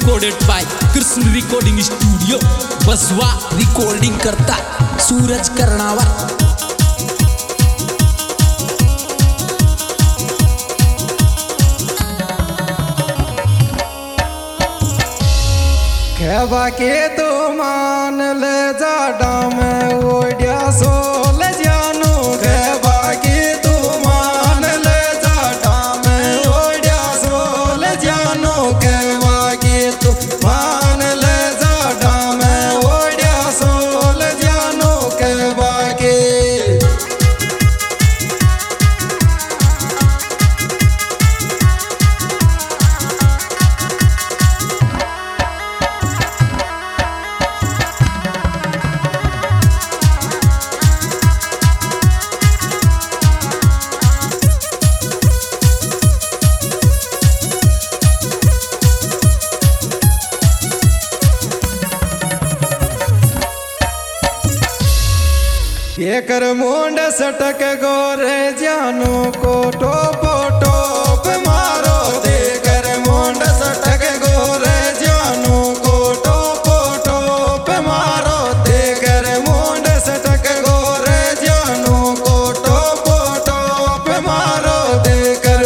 recorded by Krishna Recording Studio, बसवा recording करता सूरज कर्णावर। खेबा के तो मान ले जाडा में ओडिया सोल जानो खेबा के तो मान ले जाडा में ओडिया सोल जानो खेबा के तो मान ले जाडा में ओडिया सोल जानो खेबा के ये कर मुंड सटक गोरे जानो को टोपो टोप मारो दे कर मुंड सटक गोरे जानो को टोपो टोप मारो दे कर मुंड सटक गोरे जानो को टोपो टोप मारो दे कर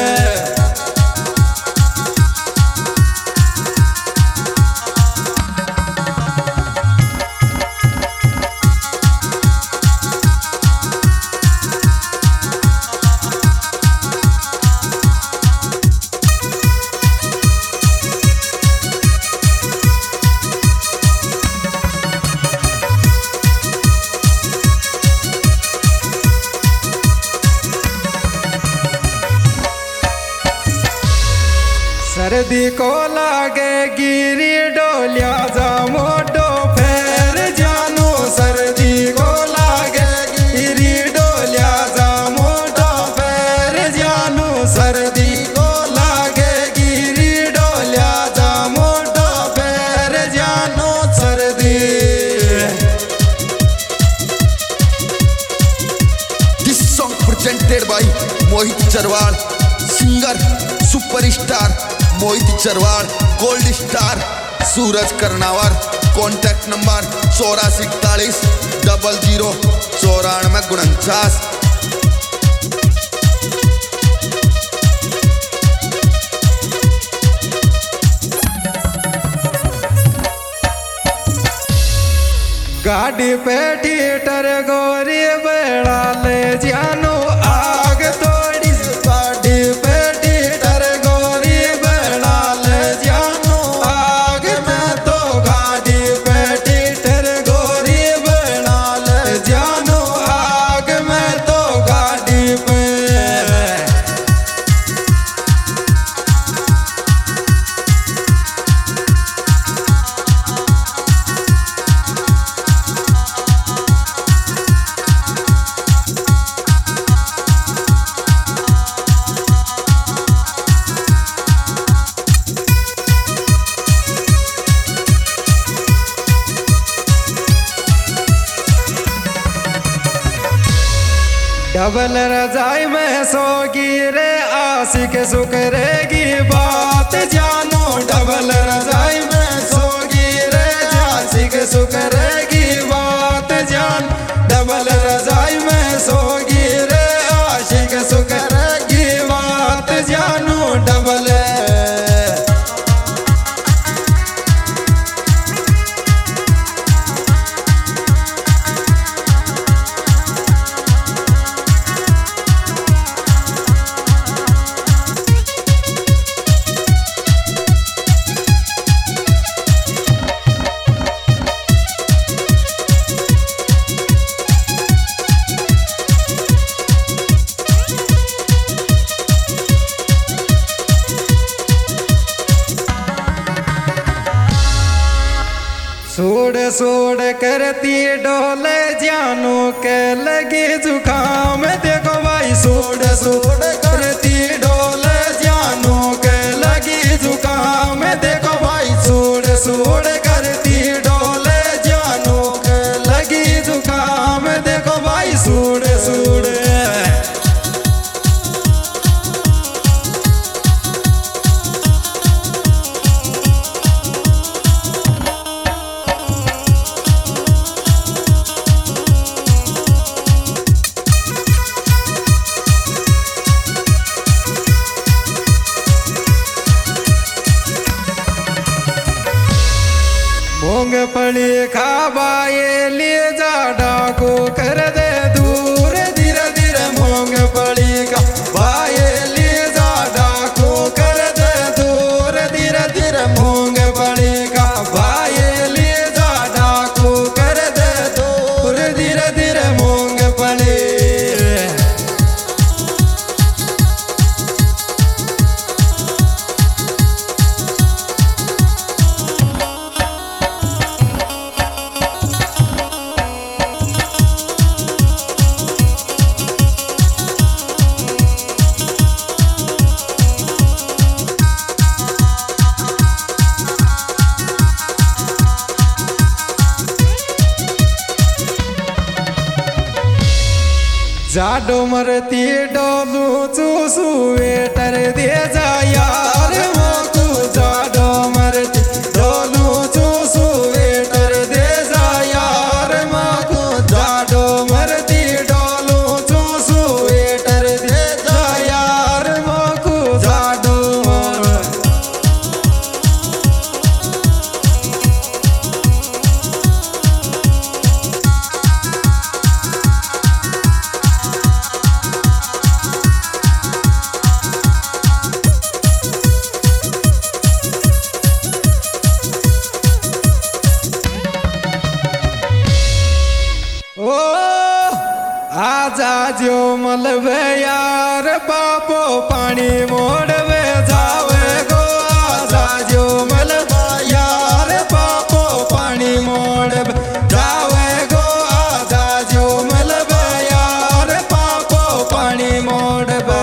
सर्दी को लागे गिरी डोलिया जा मोटो फेर जानो सर्दी को लागे गिरी डोलिया जा मोटो फेर जानो सर्दी को लागे गिरी डोलिया जा मोटो फेर जानो सर्दी। This song presented by Mohit Charwal, singer, superstar Mohit Charwad, gold star Suraj Karnawar. Contact number 8441 00 9449। गाड़ी पे थिएटर गोरी बेड़ा ले जानो आग तोड़ी गाड़ी पे थिएटर गोरी बेड़ा ले जानो आग में तो गाड़ी पे थिएटर गोरी बेड़ा ले जानो आग में तो गाड़ी पे डबल रजाई में सोगी रे आशिक सुख रेगी बात जानो डबल रजाई में सोगी रे आशिक सुख रेगी बात जान डबल रजाई में सोगी रे आशिक सुख रेगी बात जानो डबल सोड़ सोड़ करती डोले जानो के लगी जुकाम देखो भाई सोड़ सोड़ करती डोले जानो के लगी जुकाम देखो भाई सोड़ सोड़ करती डोले जानो के लगी जुकाम देखो भाई सोड़ सोड़। जाडो मरती डोलू चूसू वेटर दे जा यार मोकू जाडो मरती डोलू चूसू वेटर दे जा यार मोकू जाडो मरती डोलू चूसू वेटर दे जा यार मोकू जाडो ओ आजा जो मलबे यार बापो पानी मोड़वे जावे गो आजा जो मलबा यार बापो पानी मोड़वे जावे गो आजा जो मलबे यार बापो पानी मोड़वे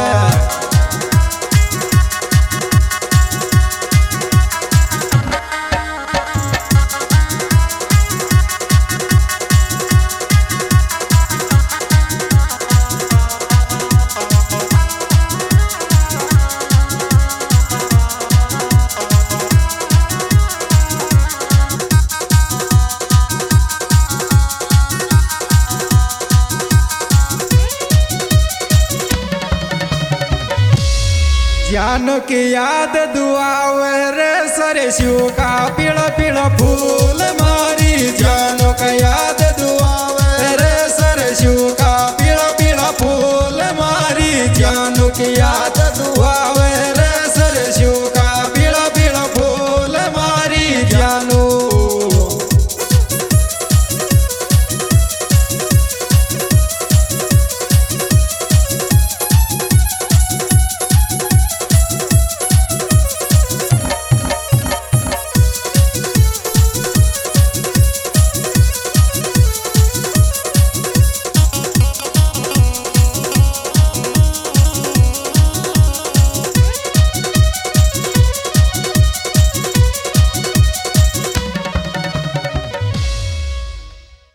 जानो की याद दुआवे रे सरस्यू का पीला पीला फूल मारी जानो का याद दुआवे रे सरस्यू का पीला पीला फूल मारी जानो की याद